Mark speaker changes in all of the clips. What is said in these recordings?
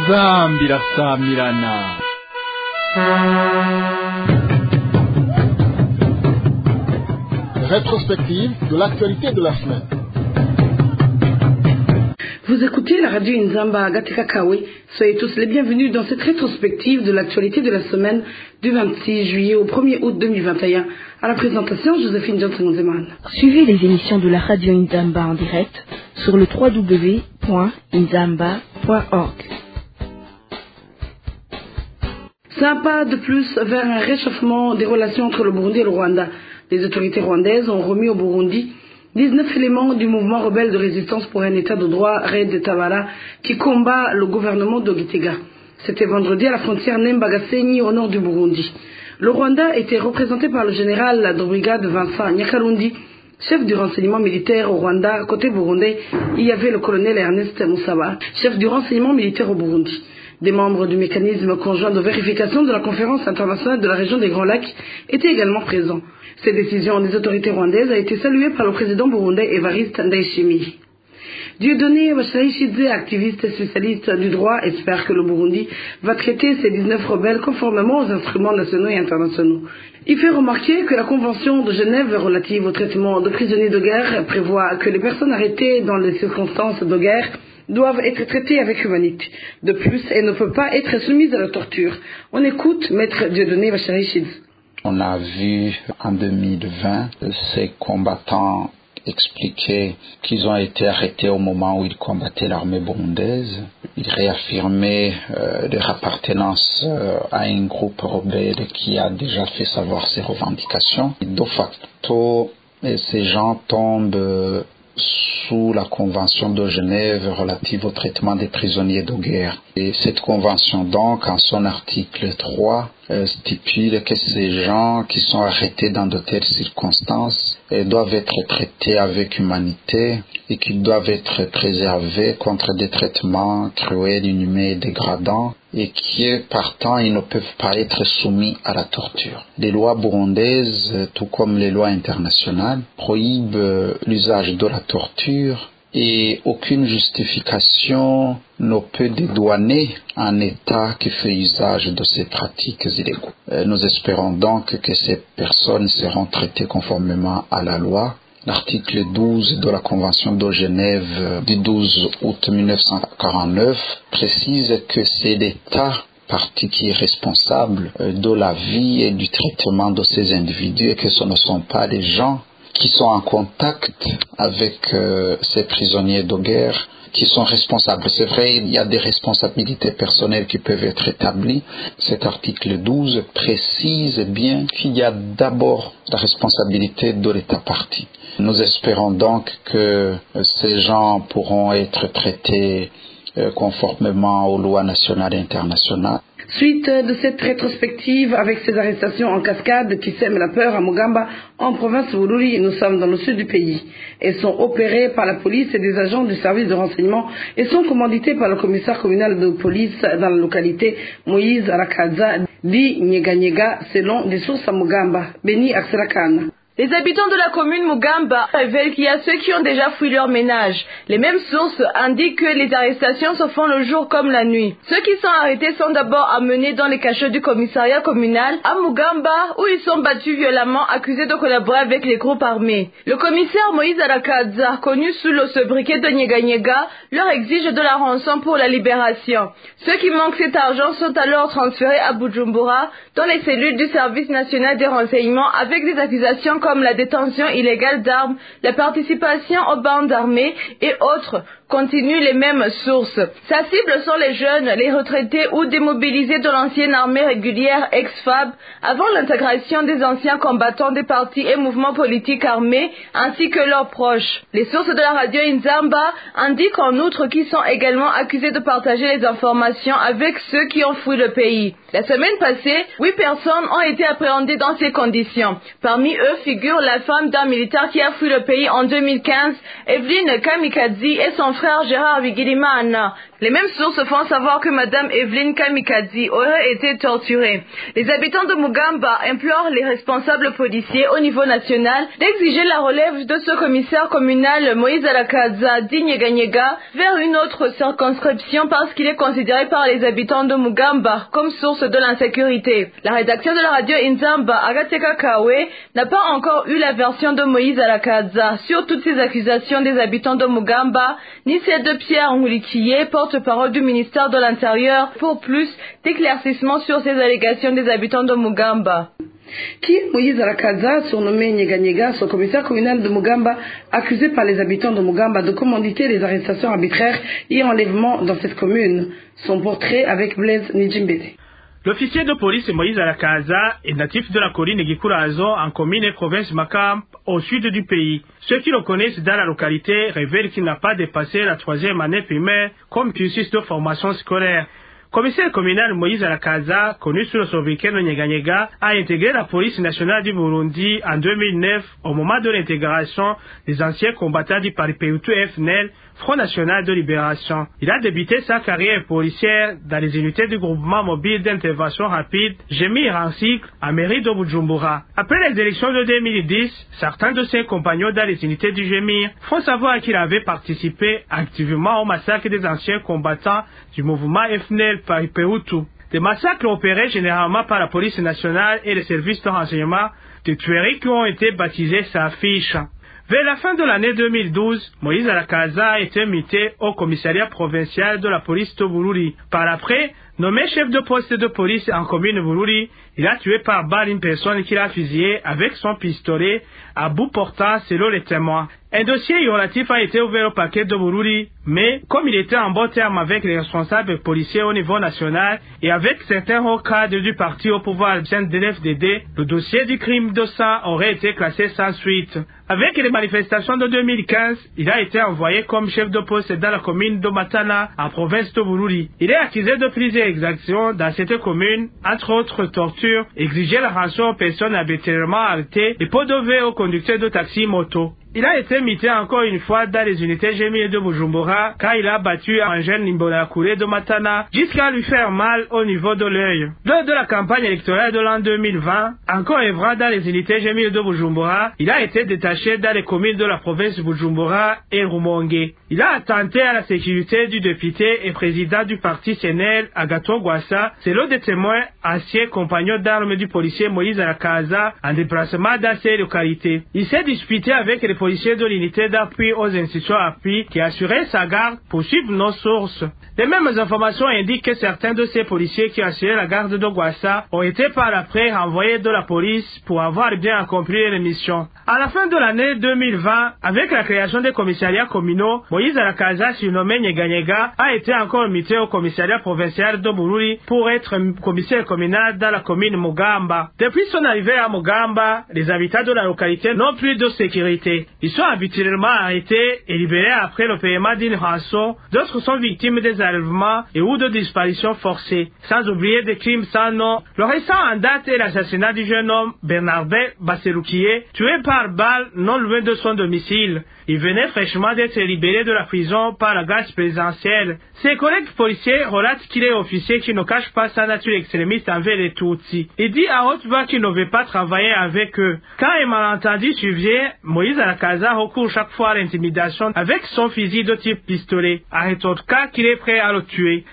Speaker 1: inzambi irasamirana.
Speaker 2: Rétrospective de l'actualité de la semaine.
Speaker 3: Vous écoutez la radio Inzamba Gateka Kawe. Soyez tous les bienvenus dans cette rétrospective de l'actualité de la semaine du 26 juillet au 1er août 2021. À la présentation, Joséphine Johnson-Zeman.
Speaker 4: Suivez les émissions de la radio Inzamba en direct sur le www.inzamba.org.
Speaker 3: C'est un pas de plus vers un réchauffement des relations entre le Burundi et le Rwanda. Les autorités rwandaises ont remis au Burundi 19 éléments du mouvement rebelle de résistance pour un état de droit, Red Tabara, qui combat le gouvernement de Gitega. C'était vendredi à la frontière Nembagasenyi au nord du Burundi. Le Rwanda était représenté par le général de brigade Vincent Nyakarundi, chef du renseignement militaire au Rwanda. Côté burundais, il y avait le colonel Ernest Moussaba, chef du renseignement militaire au Burundi. Des membres du mécanisme conjoint de vérification de la conférence internationale de la région des Grands Lacs étaient également présents. Cette décision des autorités rwandaises a été saluée par le président burundais Evariste Ndayishimiye. Dieudonné Bashayishidze, activiste et spécialiste du droit, espère que le Burundi va traiter ces 19 rebelles conformément aux instruments nationaux et internationaux. Il fait remarquer que la Convention de Genève relative au traitement de prisonniers de guerre prévoit que les personnes arrêtées dans les circonstances de guerre doivent être traitées avec humanité. De plus, elles ne peuvent pas être soumises à la torture. On écoute Maître Dieudonné Bashayishidze.
Speaker 5: On a vu en 2020 ces combattants expliquer qu'ils ont été arrêtés au moment où ils combattaient l'armée burundaise. Ils réaffirmaient leur appartenance à un groupe rebelle qui a déjà fait savoir ses revendications. Et de facto, ces gens tombent sous la Convention de Genève relative au traitement des prisonniers de guerre. Et cette convention, donc, en son article 3, stipule que ces gens qui sont arrêtés dans de telles circonstances doivent être traités avec humanité et qu'ils doivent être préservés contre des traitements cruels, inhumains et dégradants, et qui, partant, ils ne peuvent pas être soumis à la torture. Les lois burundaises, tout comme les lois internationales, prohibent l'usage de la torture et aucune justification ne peut dédouaner un État qui fait usage de ces pratiques illégaux. Nous espérons donc que ces personnes seront traitées conformément à la loi. L'article 12 de la Convention de Genève du 12 août 1949 précise que c'est l'État partie qui est responsable de la vie et du traitement de ces individus et que ce ne sont pas les gens qui sont en contact avec ces prisonniers de guerre qui sont responsables. C'est vrai, il y a des responsabilités personnelles qui peuvent être établies. Cet article 12 précise bien qu'il y a d'abord la responsabilité de l'État partie. Nous espérons donc que ces gens pourront être traités conformément aux lois nationales et internationales.
Speaker 3: Suite de cette rétrospective avec ces arrestations en cascade qui sèment la peur à Mugamba, en province de Bururi, nous sommes dans le sud du pays. Elles sont opérées par la police et des agents du service de renseignement et sont commanditées par le commissaire communal de police dans la localité Moïse Arakaza, dit Nyeganyega, selon des sources à Mugamba. Beni Akserakana.
Speaker 6: Les habitants de la commune Mugamba révèlent qu'il y a ceux qui ont déjà fui leur ménage. Les mêmes sources indiquent que les arrestations se font le jour comme la nuit. Ceux qui sont arrêtés sont d'abord amenés dans les cachots du commissariat communal à Mugamba où ils sont battus violemment, accusés de collaborer avec les groupes armés. Le commissaire Moïse Arakaza, connu sous le sobriquet de Nyeganyega, leur exige de la rançon pour la libération. Ceux qui manquent cet argent sont alors transférés à Bujumbura dans les cellules du service national des renseignements avec des accusations comme la détention illégale d'armes, la participation aux bandes armées et autres, continuent les mêmes sources. Sa cible sont les jeunes, les retraités ou démobilisés de l'ancienne armée régulière ex-FAB avant l'intégration des anciens combattants des partis et mouvements politiques armés ainsi que leurs proches. Les sources de la radio Inzamba indiquent en outre qu'ils sont également accusés de partager les informations avec ceux qui ont fui le pays. La semaine passée, 8 personnes ont été appréhendées dans ces conditions. Parmi eux figure la femme d'un militaire qui a fui le pays en 2015, Evelyne Kamikazi, et son confrère Gérard Bigirimana. Les mêmes sources font savoir que Madame Evelyne Kamikazi aurait été torturée. Les habitants de Mugamba implorent les responsables policiers au niveau national d'exiger la relève de ce commissaire communal Moïse Alakaza d'Inyeganyega vers une autre circonscription parce qu'il est considéré par les habitants de Mugamba comme source de l'insécurité. La rédaction de la radio Inzamba Agateka Kawe n'a pas encore eu la version de Moïse Alakaza sur toutes ces accusations des habitants de Mugamba, ni celle de Pierre Ngoulikiye, porte-parole du ministère de l'Intérieur, pour plus d'éclaircissements sur ces allégations des habitants de Mugamba.
Speaker 3: Qui est Moïse Alakaza, surnommé Nyeganyega, son commissaire communal de Mugamba, accusé par les habitants de Mugamba de commanditer les arrestations arbitraires et enlèvements dans cette commune. Son portrait avec Blaise Nijimbede.
Speaker 7: L'officier de police Moïse Alakaza est natif de la colline Gikurazo en commune et province Makam au sud du pays. Ceux qui le connaissent dans la localité révèlent qu'il n'a pas dépassé la 3e année primaire comme cursus de formation scolaire. Commissaire communal Moïse Alakaza, connu sous le sobriquet de Nyeganyega, a intégré la police nationale du Burundi en 2009 au moment de l'intégration des anciens combattants du Paripeutu FNL, Front National de Libération. Il a débuté sa carrière policière dans les unités du groupement mobile d'intervention rapide Gémi Rancycle à mairie de Bujumbura. Après les élections de 2010, certains de ses compagnons dans les unités du Gémi font savoir qu'il avait participé activement au massacre des anciens combattants du mouvement FNL Paripeutu. Des massacres opérés généralement par la police nationale et les services de renseignement, des tueries qui ont été baptisées sa fiche. Vers la fin de l'année 2012, Moïse Alakaza a été muté au commissariat provincial de la police de Bururi. Par après, nommé chef de poste de police en commune Bururi, il a tué par balle une personne qu'il a fusillée avec son pistolet à bout portant selon les témoins. Un dossier relatif a été ouvert au parquet de Bururi, mais comme il était en bon terme avec les responsables policiers au niveau national et avec certains hauts cadres du parti au pouvoir de l'FDD, le dossier du crime de sang aurait été classé sans suite. Avec les manifestations de 2015, il a été envoyé comme chef de poste dans la commune de Matana, en province de Bururi. Il est accusé de plusieurs exactions dans cette commune, entre autres tortures, exiger la rançon aux personnes arbitrairement arrêtées et podover aux conducteurs de taxi moto. Il a été muté encore une fois dans les unités Gémi de Bujumbura quand il a battu un jeune Nimbonakouré de Matana jusqu'à lui faire mal au niveau de l'œil. Lors de la campagne électorale de l'an 2020, encore œuvrant dans les unités Gémi de Bujumbura, il a été détaché dans les communes de la province de Bujumbura et Rumonge. Il a attenté à la sécurité du député et président du parti CNL, Agathon Rwasa, selon des témoins anciens compagnons d'armes du policier Moïse Alakaza en déplacement dans ces localités. Il s'est disputé avec les policiers de l'unité d'appui aux institutions appui qui assuraient sa garde pour suivre nos sources. Les mêmes informations indiquent que certains de ces policiers qui assuraient la garde de Rwasa ont été par après renvoyés de la police pour avoir bien accompli les missions. À la fin de l'année 2020, avec la création des commissariats communaux, Moïse Alakaza, surnommé Nyeganyega, a été encore muté au commissariat provincial de Bururi pour être commissaire communal dans la commune Mugamba. Depuis son arrivée à Mugamba, les habitants de la localité n'ont plus de sécurité. Ils sont habituellement arrêtés et libérés après le paiement d'une rançon. D'autres sont victimes des enlèvements et ou de disparitions forcées. Sans oublier des crimes sans nom. Le récent en date est l'assassinat du jeune homme Bernardin Basseroukiye, tué par balle non loin de son domicile. Il venait fraîchement d'être libéré de la prison par la grâce présidentielle. Ses collègues policiers relatent qu'il est officier qui ne cache pas sa nature extrémiste envers les Tutsis. Il dit à haute voix qu'il ne veut pas travailler avec eux. Quand un malentendu survient, Moïse Alakaza recourt chaque fois à l'intimidation avec son fusil de type pistolet. À un autre cas qu'il est prêt à le tuer.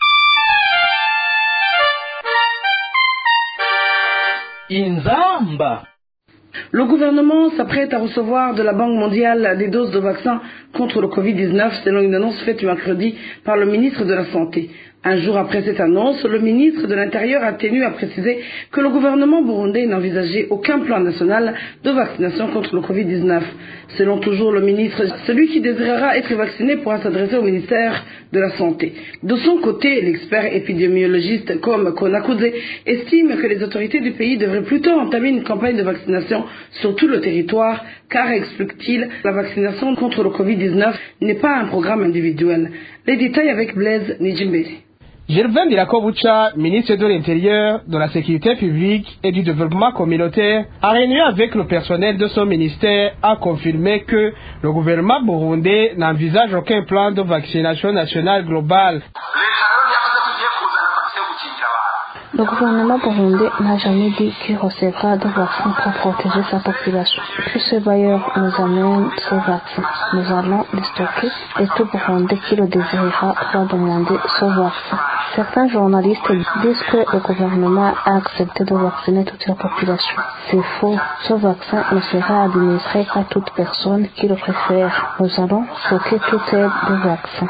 Speaker 1: Inzamba.
Speaker 3: Le gouvernement s'apprête à recevoir de la Banque mondiale des doses de vaccins contre le Covid-19 selon une annonce faite mercredi par le ministre de la Santé. Un jour après cette annonce, le ministre de l'Intérieur a tenu à préciser que le gouvernement burundais n'envisageait aucun plan national de vaccination contre le Covid-19. Selon toujours le ministre, celui qui désirera être vacciné pourra s'adresser au ministère de la Santé. De son côté, l'expert épidémiologiste comme Konakudze estime que les autorités du pays devraient plutôt entamer une campagne de vaccination sur tout le territoire, car, explique-t-il, la vaccination contre le Covid-19 n'est pas un programme individuel. Les détails avec Blaise Nijimbede.
Speaker 7: Gervais Ndirakobucha, ministre de l'Intérieur, de la Sécurité publique et du Développement communautaire, a réuni avec le personnel de son ministère, a confirmé que le gouvernement burundais n'envisage aucun plan de vaccination nationale globale.
Speaker 8: Le gouvernement burundais n'a jamais dit qu'il recevra de vaccins pour protéger sa population. Tous ces bailleurs nous amènent ces vaccins. Nous allons les stocker et tout Burundais qui le désirera va demander ce vaccin. Certains journalistes disent que le gouvernement a accepté de vacciner toute la population. C'est faux. Ce vaccin ne sera administré qu'à toute personne qui le préfère. Nous allons stocker toute aide de vaccin.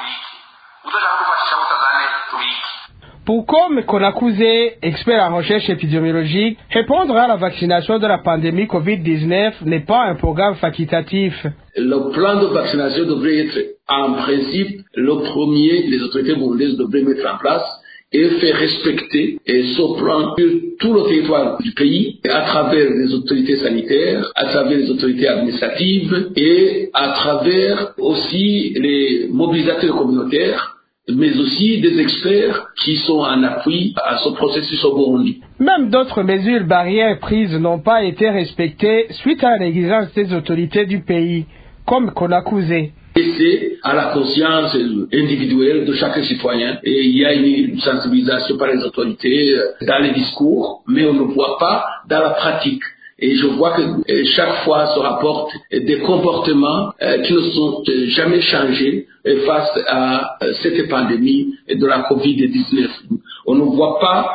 Speaker 7: Pour comme Konakuzé, expert en recherche épidémiologique, répondre à la vaccination de la pandémie Covid-19 n'est pas un programme facultatif.
Speaker 9: Le plan de vaccination devrait être, en principe, le premier, les autorités burundaises devraient mettre en place et faire respecter ce plan sur tout le territoire du pays, à travers les autorités sanitaires, à travers les autorités administratives et à travers aussi les mobilisateurs communautaires, mais aussi des experts qui sont en appui à ce processus au Burundi.
Speaker 7: Même d'autres mesures barrières prises n'ont pas été respectées suite à la négligence des autorités du pays, comme Konakuzé.
Speaker 9: C'est à la conscience individuelle de chaque citoyen et il y a une sensibilisation par les autorités dans les discours, mais on ne voit pas dans la pratique. Et je vois que chaque fois se rapportent des comportements qui ne sont jamais changés face à cette pandémie de la Covid-19. On ne voit pas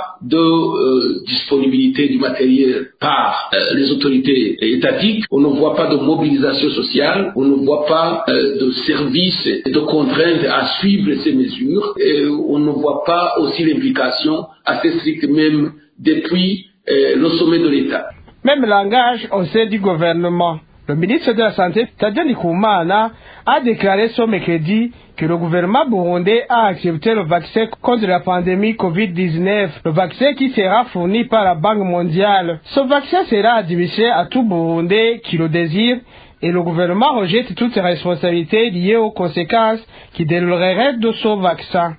Speaker 9: de disponibilité du matériel par les autorités étatiques, on ne voit pas de mobilisation sociale, on ne voit pas de services de contraintes à suivre ces mesures, et on ne voit pas aussi l'implication assez stricte même depuis le sommet de l'État.
Speaker 7: Même langage au sein du gouvernement. Le ministre de la Santé, Tadja Ndikumana, a déclaré ce mercredi que le gouvernement burundais a accepté le vaccin contre la pandémie Covid-19, le vaccin qui sera fourni par la Banque mondiale. Ce vaccin sera administré à tout Burundais qui le désire et le gouvernement rejette toutes les responsabilités liées aux conséquences qui découleraient de ce vaccin.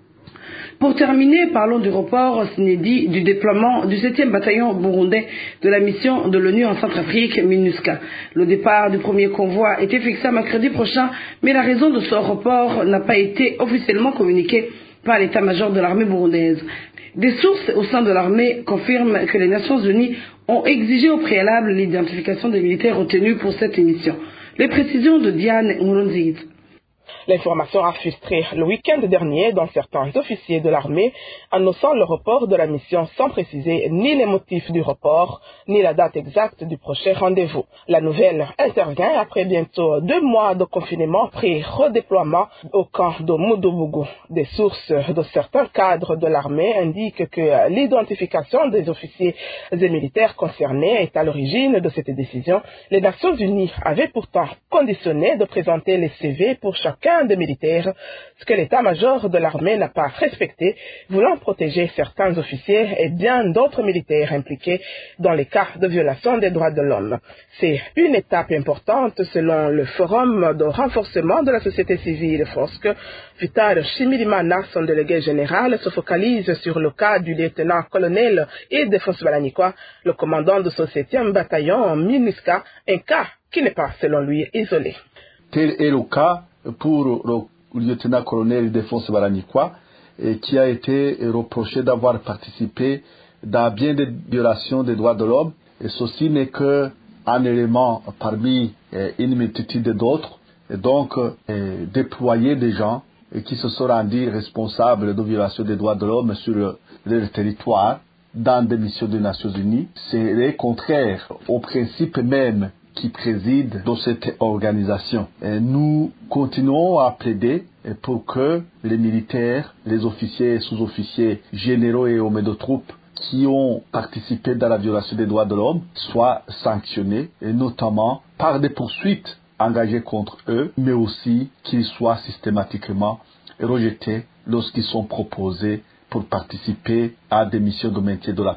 Speaker 3: Pour terminer, parlons du report inédit du déploiement du 7e bataillon burundais de la mission de l'ONU en Centrafrique, MINUSCA. Le départ du premier convoi était fixé à mercredi prochain, mais la raison de ce report n'a pas été officiellement communiquée par l'état-major de l'armée burundaise. Des sources au sein de l'armée confirment que les Nations Unies ont exigé au préalable l'identification des militaires retenus pour cette mission. Les précisions de Diane Nkurunziza.
Speaker 10: L'information a frustré le week-end dernier dans certains officiers de l'armée, annonçant le report de la mission sans préciser ni les motifs du report, ni la date exacte du prochain rendez-vous. La nouvelle intervient après bientôt 2 mois de confinement pré-redéploiement au camp de Moudobougou. Des sources de certains cadres de l'armée indiquent que l'identification des officiers et militaires concernés est à l'origine de cette décision. Les Nations Unies avaient pourtant conditionné de présenter les CV pour chacun des militaires, ce que l'état-major de l'armée n'a pas respecté, voulant protéger certains officiers et bien d'autres militaires impliqués dans les cas de violation des droits de l'homme. C'est une étape importante selon le Forum de renforcement de la société civile FOSC. Vital Shimirimana, son délégué général, se focalise sur le cas du lieutenant-colonel Ildefonse Balanyikwa, le commandant de ce 7e bataillon MINUSCA, un cas qui n'est pas, selon lui, isolé.
Speaker 11: Tel est le cas pour le lieutenant-colonel Ildefonse Balanyikwa, qui a été reproché d'avoir participé dans bien des violations des droits de l'homme. Et ceci n'est qu'un élément parmi une multitude d'autres. Et donc, déployer des gens qui se sont rendus responsables de violations des droits de l'homme sur le territoire dans des missions des Nations Unies, c'est contraire au principe même qui préside dans cette organisation. Et nous continuons à plaider pour que les militaires, les officiers et sous-officiers généraux et hommes de troupes qui ont participé dans la violation des droits de l'homme soient sanctionnés, et notamment par des poursuites engagées contre eux, mais aussi qu'ils soient systématiquement rejetés lorsqu'ils sont proposés pour participer à des missions de maintien de la paix.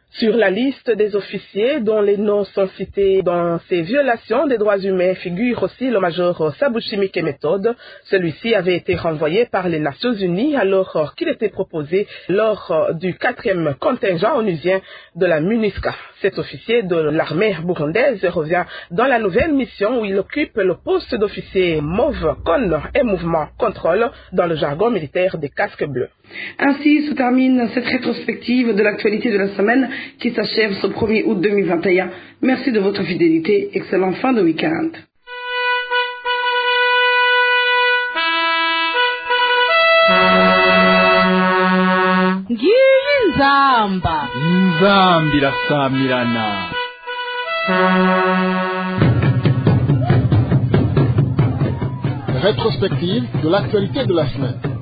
Speaker 10: Sur la liste des officiers dont les noms sont cités dans ces violations des droits humains figure aussi le major Sabouchimi Kemetode. Celui-ci avait été renvoyé par les Nations Unies alors qu'il était proposé lors du 4e contingent onusien de la MINUSCA. Cet officier de l'armée burundaise revient dans la nouvelle mission où il occupe le poste d'officier MOV, Con et Mouvement Contrôle dans le jargon militaire des casques bleus.
Speaker 3: Ainsi se termine cette rétrospective de l'actualité de la semaine qui s'achève ce 1er août 2021. Merci de votre fidélité. Excellente fin de week-end.
Speaker 4: Nzamba.
Speaker 1: Nzambi irasamirana.
Speaker 2: Rétrospective de l'actualité de la semaine.